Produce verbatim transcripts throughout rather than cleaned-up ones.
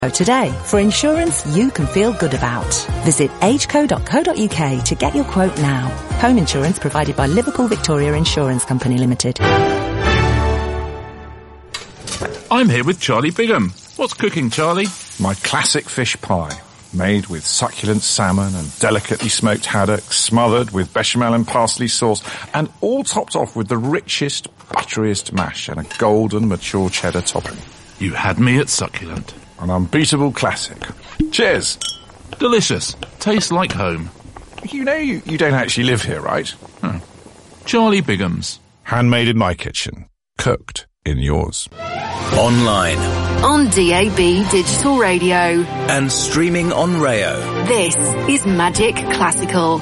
Today, for insurance you can feel good about. Visit ageco dot co dot uk to get your quote now. Home insurance provided by Liverpool Victoria Insurance Company Limited. I'm here with Charlie Bigham. What's cooking, Charlie? My classic fish pie, made with succulent salmon and delicately smoked haddock, smothered with bechamel and parsley sauce, and all topped off with the richest, butteriest mash and a golden, mature cheddar topping. You had me at succulent. An unbeatable classic. Cheers! Delicious. Tastes like home. You know you, you don't actually live here, right? Hmm. Charlie Bigham's. Handmade in my kitchen. Cooked in yours. Online. On D A B Digital Radio. And streaming on Rayo. This is Magic Classical.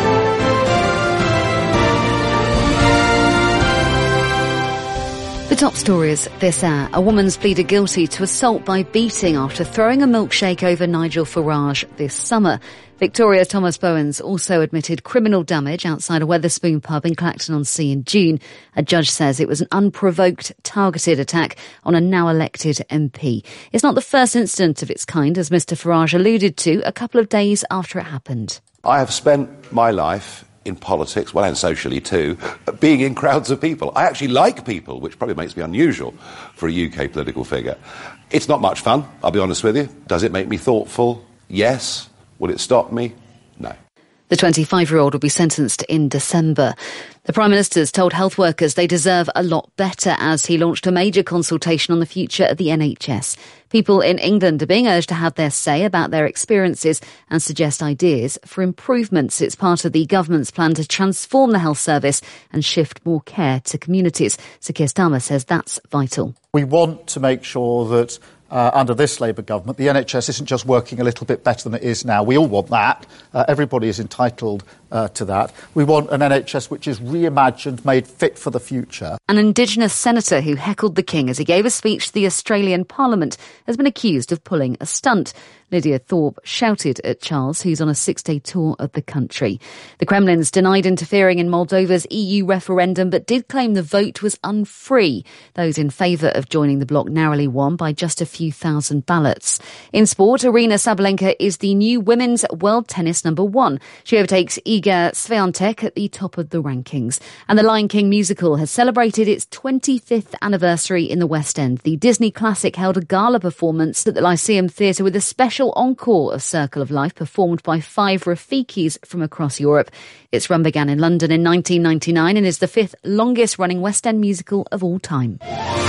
The top stories this hour. A woman's pleaded guilty to assault by beating after throwing a milkshake over Nigel Farage this summer. Victoria's Thomas Bowens also admitted criminal damage outside a Wetherspoon pub in Clacton-on-Sea in June. A judge says it was an unprovoked, targeted attack on a now-elected M P. It's not the first incident of its kind, as Mr Farage alluded to a couple of days after it happened. I have spent my life in politics, well, and socially too, being in crowds of people. I actually like people, which probably makes me unusual for a U K political figure. It's not much fun, I'll be honest with you. Does it make me thoughtful? Yes. Will it stop me? No. The twenty-five-year-old will be sentenced in December. The Prime Minister's told health workers they deserve a lot better as he launched a major consultation on the future of the N H S. People in England are being urged to have their say about their experiences and suggest ideas for improvements. It's part of the government's plan to transform the health service and shift more care to communities. Sir Keir Starmer says that's vital. We want to make sure that Uh, under this Labour government, the N H S isn't just working a little bit better than it is now. We all want that. Uh, everybody is entitled uh, to that. We want an N H S which is reimagined, made fit for the future. An Indigenous senator who heckled the King as he gave a speech to the Australian Parliament has been accused of pulling a stunt. Lydia Thorpe shouted at Charles, who's on a six-day tour of the country. The Kremlin's denied interfering in Moldova's E U referendum, but did claim the vote was unfree. Those in favour of joining the bloc narrowly won by just a few thousand ballots. In sport, Aryna Sabalenka is the new women's world tennis number one. She overtakes Iga Swiatek at the top of the rankings. And the Lion King musical has celebrated its twenty-fifth anniversary in the West End. The Disney classic held a gala performance at the Lyceum Theatre with a special encore of Circle of Life performed by five Rafikis from across Europe. Its run began in London in nineteen ninety-nine and is the fifth longest running West End musical of all time.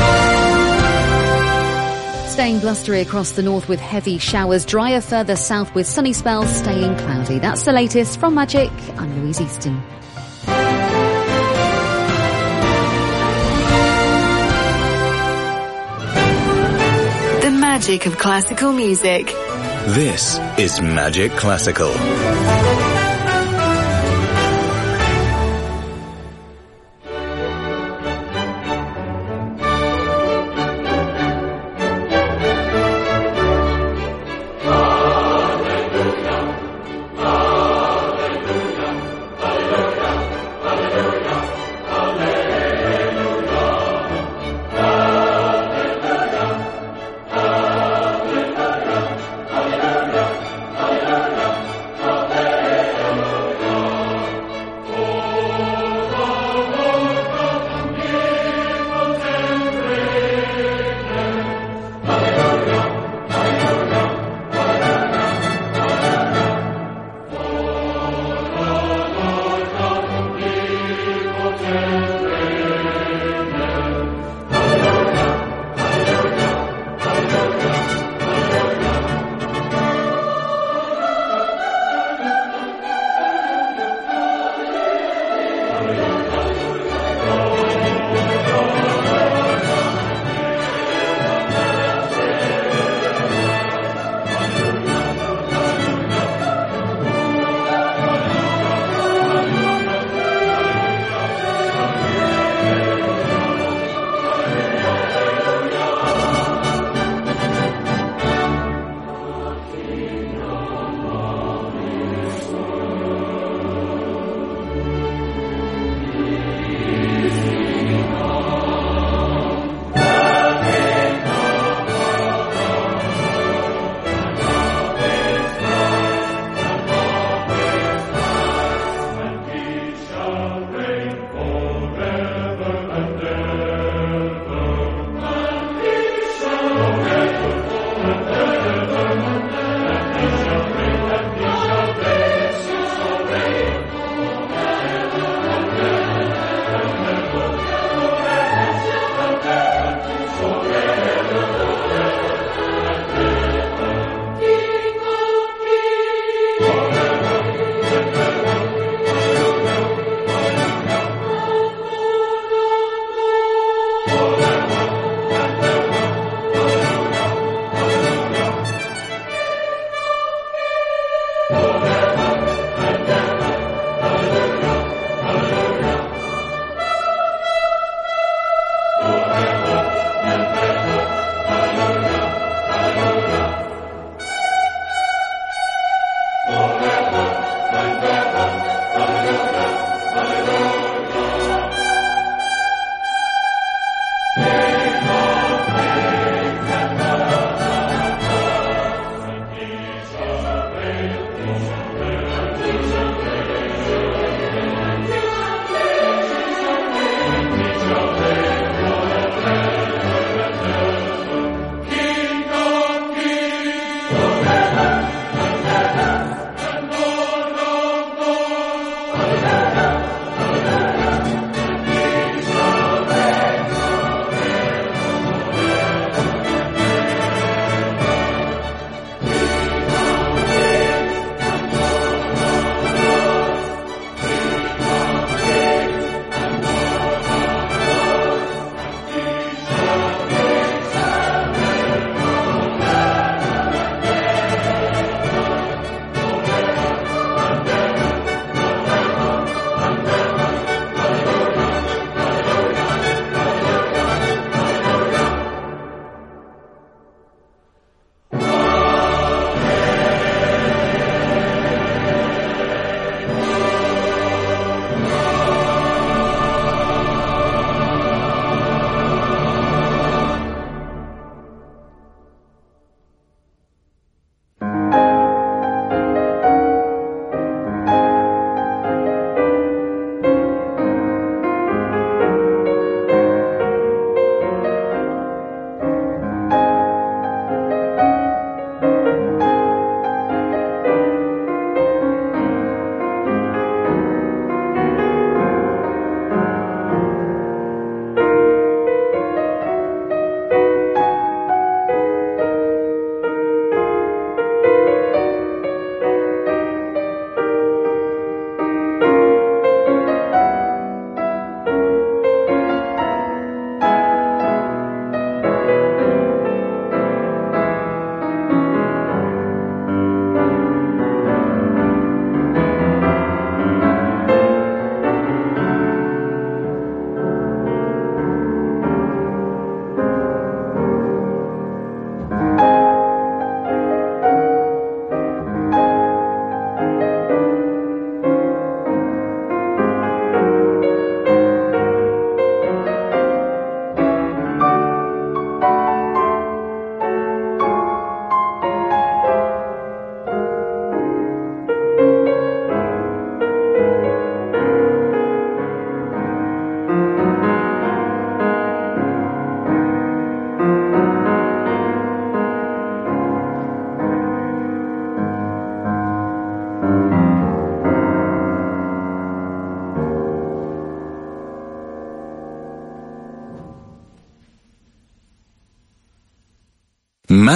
Staying blustery across the north with heavy showers, drier further south with sunny spells, staying cloudy. That's the latest from Magic. I'm Louise Easton. The magic of classical music. This is Magic Classical.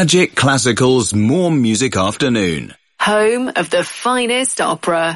Magic Classical's More Music Afternoon. Home of the finest opera.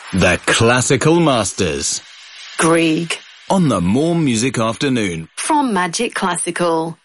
The Classical Masters. Grieg. On the More Music Afternoon. From Magic Classical.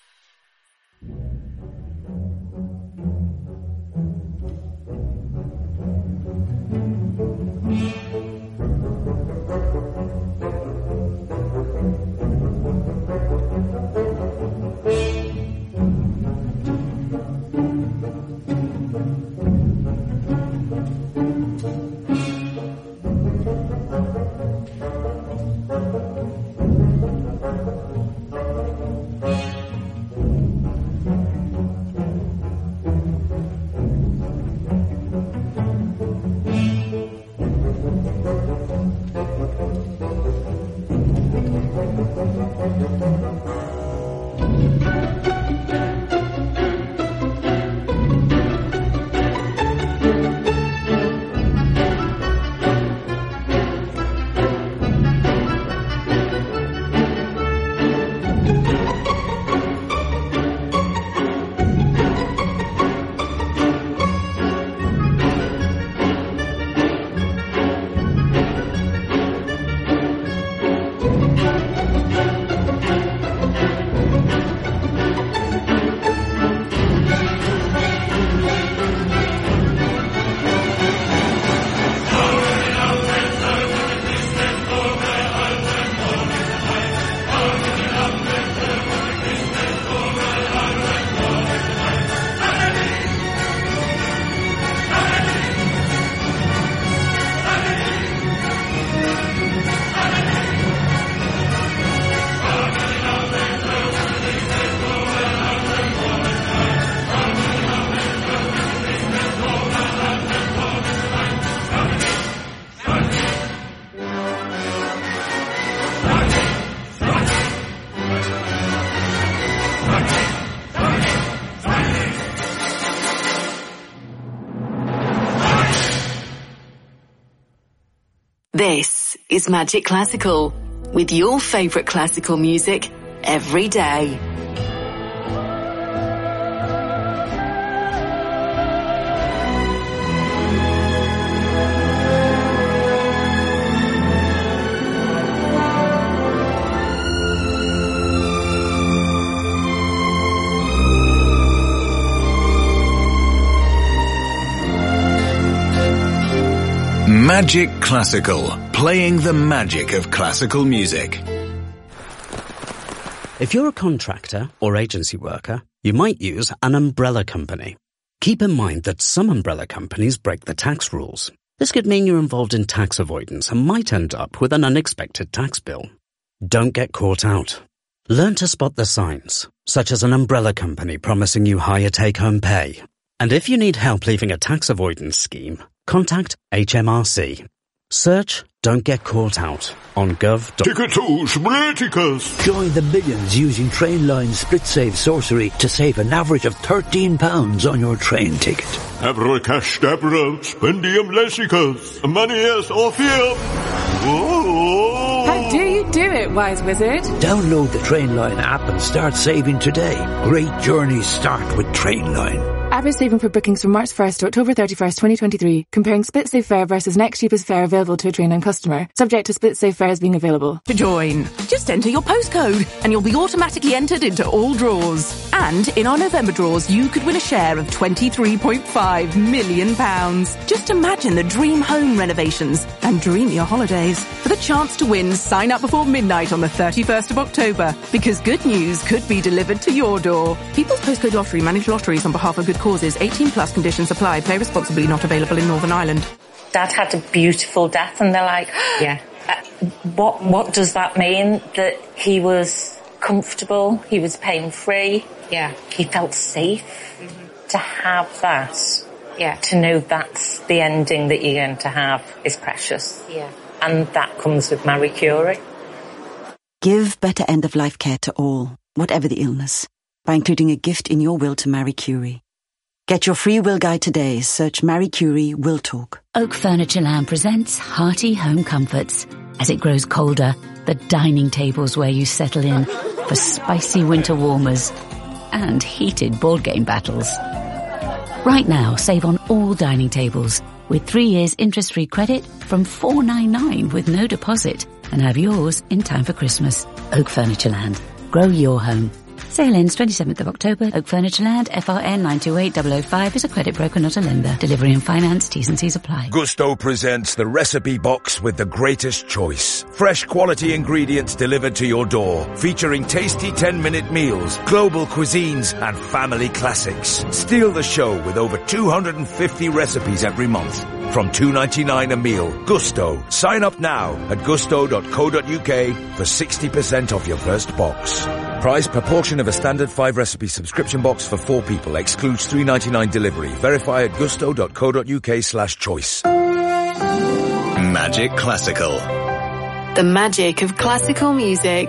This is Magic Classical, with your favourite classical music every day. Magic Classical, playing the magic of classical music. If you're a contractor or agency worker, you might use an umbrella company. Keep in mind that some umbrella companies break the tax rules. This could mean you're involved in tax avoidance and might end up with an unexpected tax bill. Don't get caught out. Learn to spot the signs, such as an umbrella company promising you higher take-home pay. And if you need help leaving a tax avoidance scheme, contact H M R C. Search Don't Get Caught Out on gov dot com. Ticketos Politicus. Join the millions using Trainline Split Save Sorcery to save an average of thirteen pounds on your train ticket. Abracadabra, Spendium Lessicus, Manias Orpheum. Whoa. How do you do it, wise wizard? Download the Trainline app and start saving today. Great journeys start with Trainline. Average saving for bookings from March first to October thirty-first, twenty twenty-three. Comparing split save fare versus next cheapest fare available to a Trainline customer. Subject to split save fares being available. To join, just enter your postcode and you'll be automatically entered into all draws. And in our November draws, you could win a share of twenty-three point five million pounds. Just imagine the dream home renovations and dream your holidays. For the chance to win, sign up before midnight on the thirty-first of October, because good news could be delivered to your door. People's Postcode Lottery manage lotteries on behalf of good causes. eighteen plus conditions apply. Play responsibly. Not available in Northern Ireland. Dad had a beautiful death, and they're like, yeah. Uh, what what does that mean? That he was comfortable, he was pain free, yeah, he felt safe. Mm-hmm. To have that, yeah, to know that's the ending that you're going to have is precious. Yeah, and that comes with Marie Curie. Give better end-of-life care to all, whatever the illness, by including a gift in your will to Marie Curie. Get your free will guide today. Search Marie Curie Will Talk. Oak Furnitureland presents hearty home comforts. As it grows colder, the dining tables where you settle in for spicy winter warmers and heated board game battles. Right now, save on all dining tables with three years interest-free credit from four ninety-nine with no deposit, and have yours in time for Christmas. Oak Furnitureland. Grow your home. Sale ends twenty-seventh of October. Oak Furnitureland, F R N nine two eight zero zero five is a credit broker, not a lender. Delivery and finance, T's and C's apply. Gusto presents the recipe box with the greatest choice. Fresh quality ingredients delivered to your door, featuring tasty ten-minute meals, global cuisines, and family classics. Steal the show with over two hundred fifty recipes every month. From two ninety-nine a meal. Gusto. Sign up now at gusto dot co dot uk for sixty percent off your first box. Price per portion of a standard five recipe subscription box for four people. Excludes three ninety-nine delivery. Verify at gusto dot co dot uk slash choice. Magic Classical. The magic of classical music.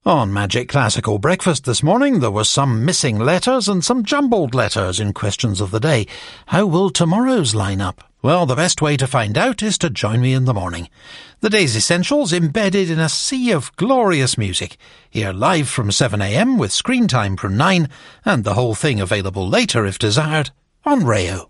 On Magic Classical Breakfast this morning, there were some missing letters and some jumbled letters in Questions of the Day. How will tomorrow's line up? Well, the best way to find out is to join me in the morning. The day's essentials embedded in a sea of glorious music. Here live from seven a m with screen time from nine, and the whole thing available later if desired on Rayo.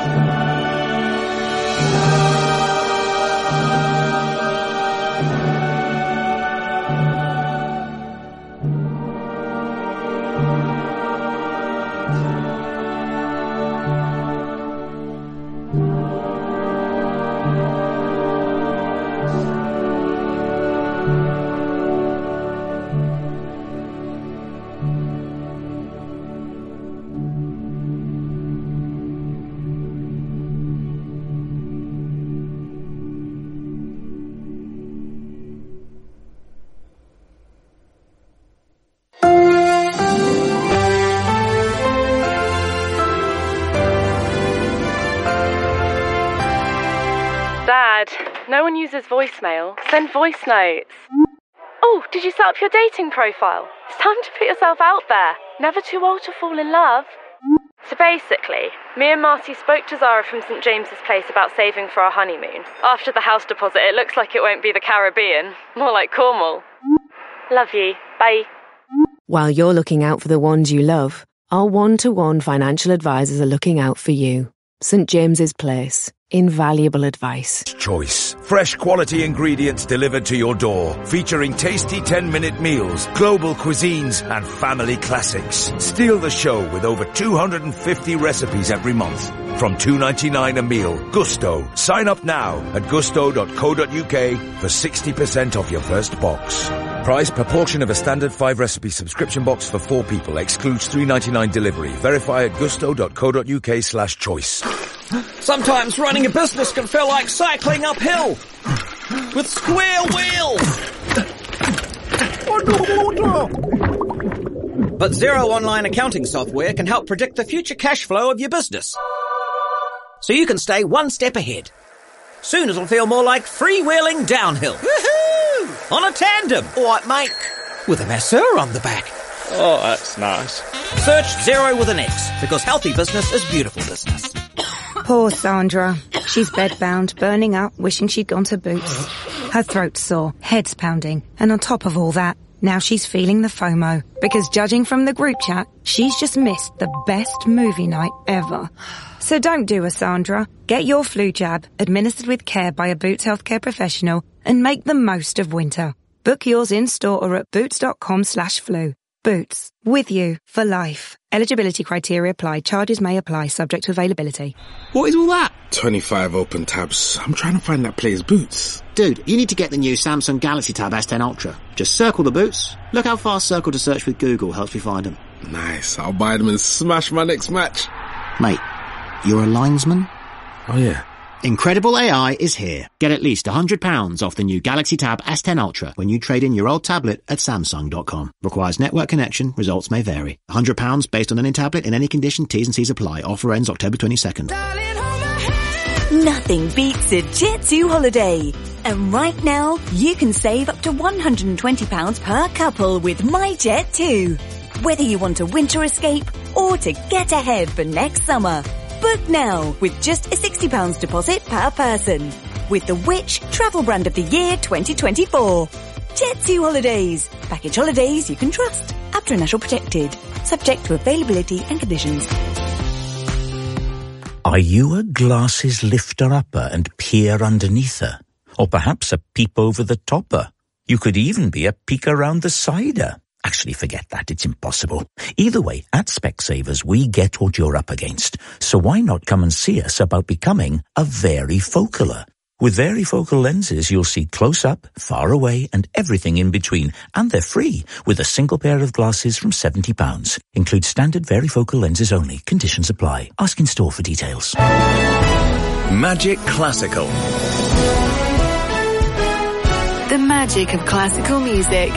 Dad, no one uses voicemail. Send voice notes. Oh, did you set up your dating profile? It's time to put yourself out there. Never too old to fall in love. So basically, me and Marty spoke to Zara from St James's Place about saving for our honeymoon. After the house deposit, it looks like it won't be the Caribbean. More like Cornwall. Love you. Bye. While you're looking out for the ones you love, our one-to-one financial advisors are looking out for you. St James's Place. Invaluable advice. Choice. Fresh quality ingredients delivered to your door. Featuring tasty ten-minute meals, global cuisines, and family classics. Steal the show with over two hundred fifty recipes every month. From two dollars and ninety-nine cents a meal. Gusto. Sign up now at gusto dot co dot uk for sixty percent off your first box. Price per portion of a standard five-recipe subscription box for four people. Excludes three dollars and ninety-nine cents delivery. Verify at gusto dot co dot uk slash choice. Sometimes running a business can feel like cycling uphill with square wheels. But Xero Online accounting software can help predict the future cash flow of your business, so you can stay one step ahead. Soon it'll feel more like freewheeling downhill. Woohoo! On a tandem. All right, mate. With a masseur on the back. Oh, that's nice. Search Xero with an X, because healthy business is beautiful business. Poor Sandra. She's bedbound, burning up, wishing she'd gone to Boots. Her throat's sore, head's pounding, and on top of all that, now she's feeling the FOMO, because judging from the group chat, she's just missed the best movie night ever. So don't do a Sandra. Get your flu jab, administered with care by a Boots healthcare professional, and make the most of winter. Book yours in-store or at boots.com slash flu. Boots. With you for life. Eligibility criteria apply. Charges may apply, subject to availability. What is all that? twenty-five open tabs. I'm trying to find that player's Boots. Dude, you need to get the new Samsung Galaxy Tab S ten Ultra. Just circle the Boots. Look how fast circle to search with Google helps me find them. Nice. I'll buy them and smash my next match. Mate, you're a linesman? Oh, yeah. Incredible A I is here. Get at least one hundred pounds off the new Galaxy Tab S ten Ultra when you trade in your old tablet at samsung dot com. Requires network connection. Results may vary. one hundred pounds based on any tablet in any condition. T's and C's apply. Offer ends October twenty-second. Nothing beats a Jet two holiday. And right now, you can save up to one hundred twenty pounds per couple with My Jet two. Whether you want a winter escape or to get ahead for next summer. Book now with just a sixty pounds deposit per person. With the Which Travel Brand of the Year twenty twenty-four. Jet two Holidays. Package holidays you can trust. Up to National Protected. Subject to availability and conditions. Are you a glasses lifter-upper and peer underneath her? Or perhaps a peep over the topper? You could even be a peek around the sider. Actually, forget that. It's impossible. Either way, at Specsavers, we get what you're up against. So why not come and see us about becoming a varifocaler? With varifocal lenses, you'll see close up, far away, and everything in between. And they're free, with a single pair of glasses from seventy pounds. Include standard varifocal lenses only. Conditions apply. Ask in store for details. Magic Classical. The magic of classical music.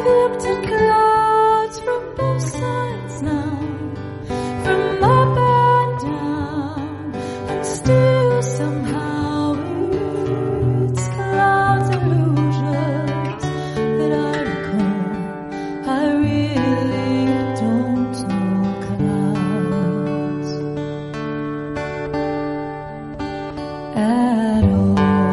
I've looked at clouds from both sides now, from up and down, and still somehow it's clouds illusions that I recall. I really don't know clouds at all.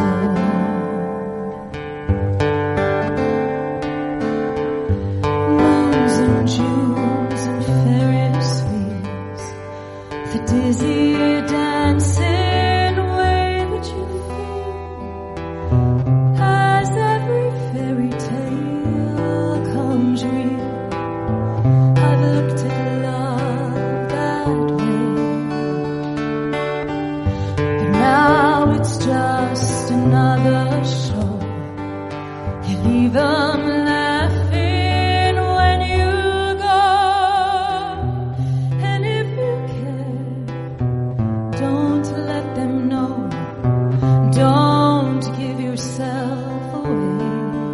Moons and Junes and Ferris wheels, the dizzy dancing way that you feel as every fairy tale comes real. I've looked at love that way, but now it's just another show. You leave them laughing when you go, and if you care, don't let them know. Don't give yourself away.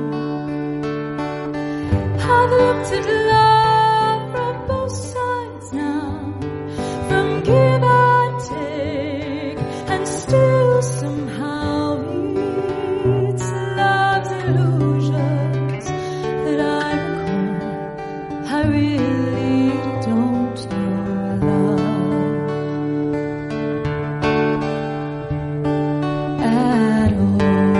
I've looked at love from both sides now, from give and take, and still somehow it's love's illusions that I recall. I really don't know love at all.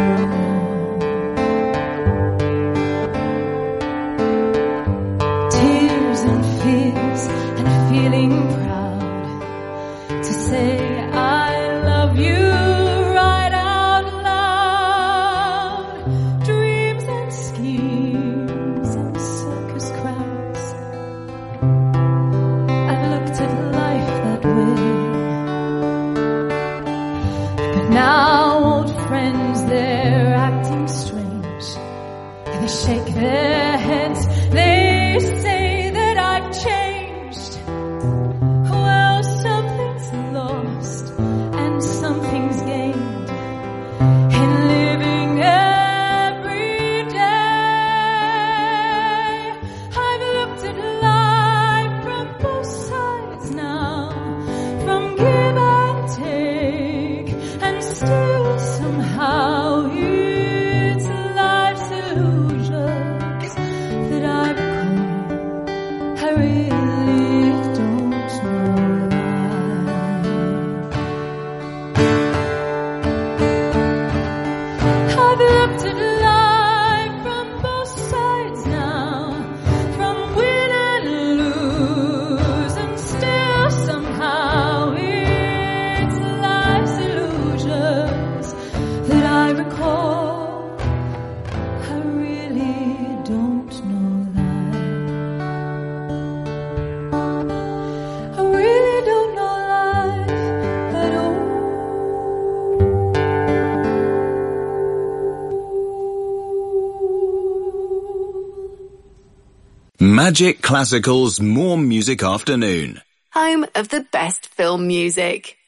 Tears and fears and feeling proud to say I love you right out loud. Dreams and schemes and circus crowds. I've looked at life that way, but now old friends, they're acting strange. They shake their heads, they say that I've changed. Well, something's lost and something's gained in living every day. I've looked at life from both sides now, from give and take, and still somehow it's life's illusions that I recall. I really don't know life. I've looked at life from both sides now, from win and lose, and still somehow it's life's illusions that I recall. I really don't know life. I really don't know life at all. Magic Classical's More Music Afternoon. Home of the best film music.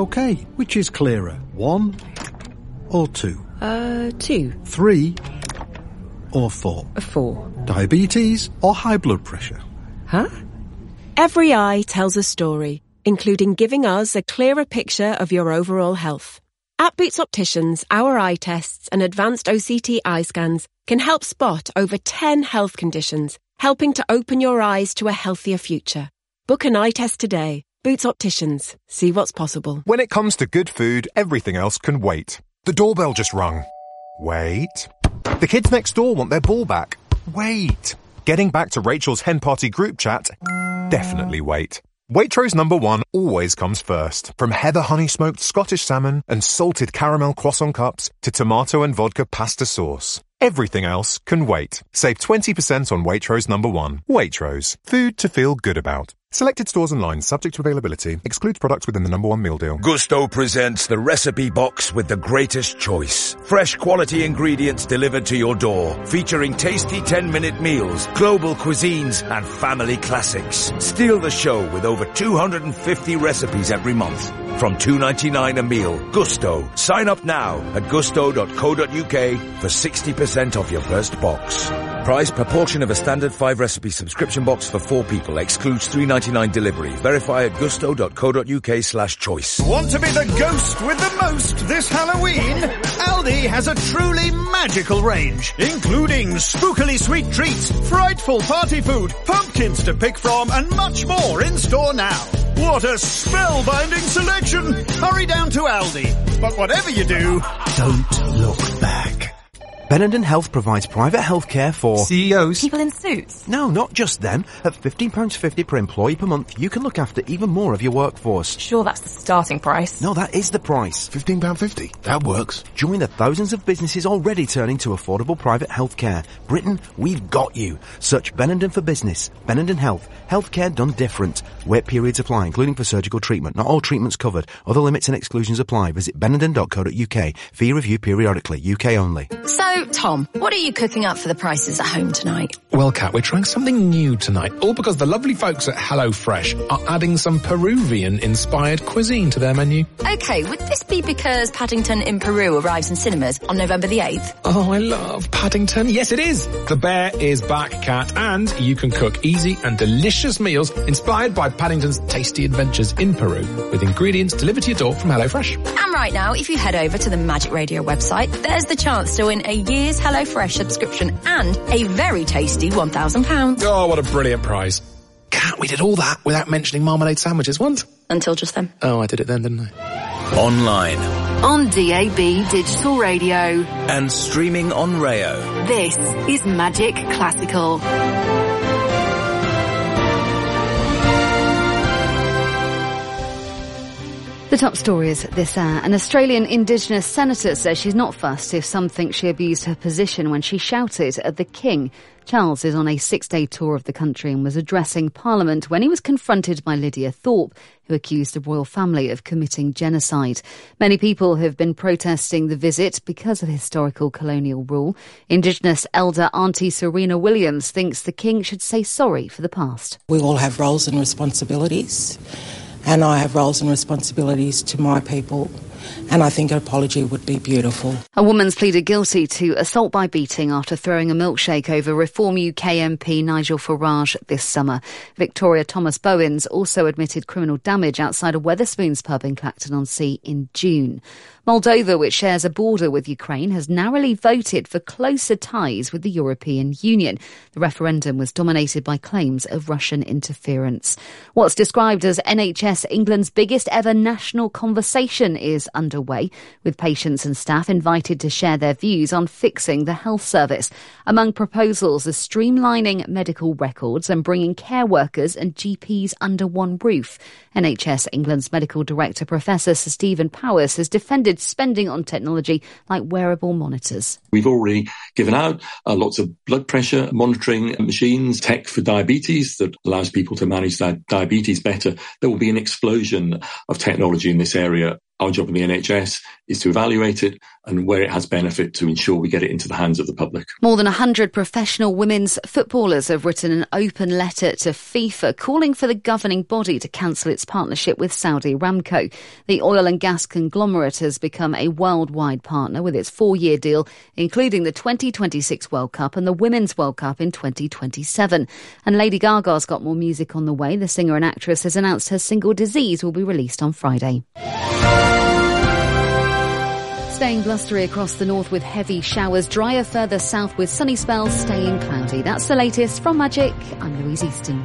OK, which is clearer, one or two? Uh, two. Three or four? Four. Diabetes or high blood pressure? Huh? Every eye tells a story, including giving us a clearer picture of your overall health. At Boots Opticians, our eye tests and advanced O C T eye scans can help spot over ten health conditions, helping to open your eyes to a healthier future. Book an eye test today. Boots Opticians. See what's possible. When it comes to good food, everything else can wait. The doorbell just rung. Wait. The kids next door want their ball back. Wait. Getting back to Rachel's hen party group chat. Definitely wait. Waitrose number one always comes first. From heather honey smoked Scottish salmon and salted caramel croissant cups to tomato and vodka pasta sauce. Everything else can wait. Save twenty percent on Waitrose number one. Waitrose. Food to feel good about. Selected stores and lines subject to availability. Excludes products within the number one meal deal. Gousto presents the recipe box with the greatest choice. Fresh quality ingredients delivered to your door. Featuring tasty ten-minute meals, global cuisines, and family classics. Steal the show with over two hundred fifty recipes every month. From two dollars and ninety-nine cents a meal. Gousto. Sign up now at gusto dot co dot uk for sixty percent off your first box. Price per portion of a standard five recipe subscription box for four people. Excludes three dollars and ninety-nine cents delivery. Verify at gusto dot co dot uk slash choice. Want to be the ghost with the most this Halloween? Aldi has a truly magical range, including spookily sweet treats, frightful party food, pumpkins to pick from, and much more in store now. What a spellbinding selection! Hurry down to Aldi. But whatever you do, don't look back. Benenden Health provides private healthcare for C E Os. People in suits. No, not just them. At fifteen pounds fifty per employee per month, you can look after even more of your workforce. Sure, that's the starting price. No, that is the price. fifteen pounds fifty. That works. Join the thousands of businesses already turning to affordable private healthcare. Britain, we've got you. Search Benenden for business. Benenden Health. Healthcare done different. Wait periods apply, including for surgical treatment. Not all treatments covered. Other limits and exclusions apply. Visit benenden dot co dot uk. Fee review periodically. U K only. So, Tom, what are you cooking up for the prices at home tonight? Well, Kat, we're trying something new tonight, all because the lovely folks at HelloFresh are adding some Peruvian-inspired cuisine to their menu. Okay, would this be because Paddington in Peru arrives in cinemas on November the eighth? Oh, I love Paddington. Yes, it is. The bear is back, Kat, and you can cook easy and delicious meals inspired by Paddington's tasty adventures in Peru with ingredients delivered to your door from HelloFresh. And right now, if you head over to the Magic Radio website, there's the chance to win a year's HelloFresh subscription and a very tasty one thousand pounds. Oh, what a brilliant prize. Kat, we did all that without mentioning marmalade sandwiches once. Until just then. Oh, I did it then, didn't I? Online. On D A B Digital Radio. And streaming on Rayo. This is Magic Classical. The top stories this hour. An Australian Indigenous senator says she's not fussed if some think she abused her position when she shouted at the King. Charles is on a six-day tour of the country and was addressing Parliament when he was confronted by Lydia Thorpe, who accused the royal family of committing genocide. Many people have been protesting the visit because of historical colonial rule. Indigenous elder Auntie Serena Williams thinks the King should say sorry for the past. We all have roles and responsibilities. And I have roles and responsibilities to my people, and I think an apology would be beautiful. A woman's pleaded guilty to assault by beating after throwing a milkshake over Reform U K M P Nigel Farage this summer. Victoria Thomas-Bowens also admitted criminal damage outside a Wetherspoons pub in Clacton-on-Sea in June. Moldova, which shares a border with Ukraine, has narrowly voted for closer ties with the European Union. The referendum was dominated by claims of Russian interference. What's described as N H S England's biggest ever national conversation is underway, with patients and staff invited to share their views on fixing the health service. Among proposals are streamlining medical records and bringing care workers and G Ps under one roof. N H S England's medical director, Professor Sir Stephen Powers, has defended spending on technology like wearable monitors. We've already given out uh, lots of blood pressure monitoring machines, tech for diabetes that allows people to manage their diabetes better. There will be an explosion of technology in this area. Our job in the N H S is to evaluate it and where it has benefit to ensure we get it into the hands of the public. More than one hundred professional women's footballers have written an open letter to FIFA calling for the governing body to cancel its partnership with Saudi Aramco. The oil and gas conglomerate has become a worldwide partner with its four-year deal, including the twenty twenty-six World Cup and the Women's World Cup in twenty twenty-seven. And Lady Gaga's got more music on the way. The singer and actress has announced her single Disease will be released on Friday. Staying blustery across the north with heavy showers, drier further south with sunny spells, staying cloudy. That's the latest from Magic. I'm Louise Easton.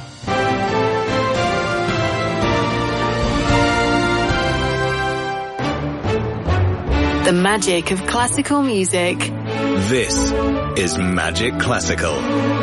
The magic of classical music. This is Magic Classical.